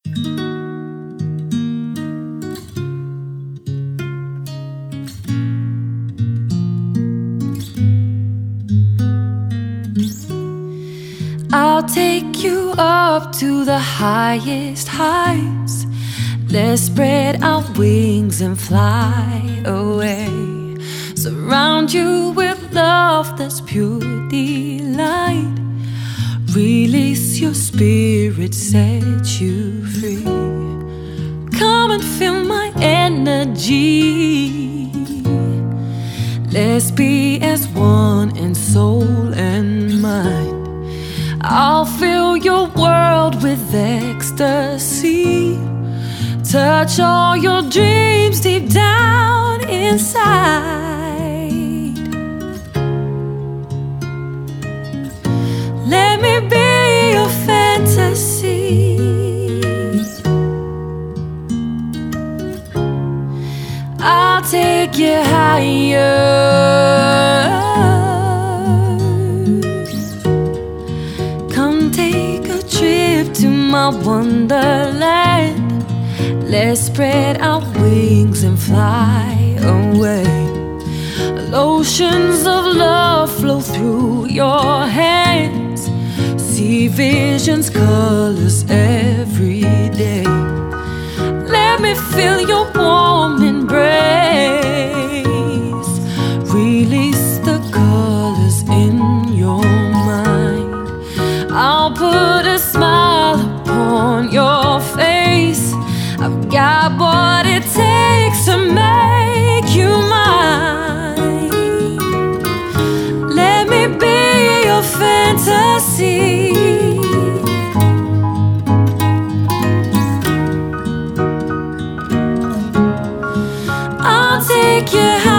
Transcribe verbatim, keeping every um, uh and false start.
I'll take you up to the highest heights. Let's spread our wings and fly away. Surround you with love that's pure delight. Release your spirit, set you free. Come and feel my energy. Let's be as one in soul and mind. I'll fill your world with ecstasy. Touch all your dreams deep down inside. Let me be your fantasy. I'll take you higher. To my wonderland. Let's spread our wings and fly away. Oceans of love flow through your hands. See visions, colors every day. Let me feel your warm embrace. Release the colors in your mind. I'll put a smile upon your face. I've got what it takes to make you mine. Let me be your fantasy. I'll take you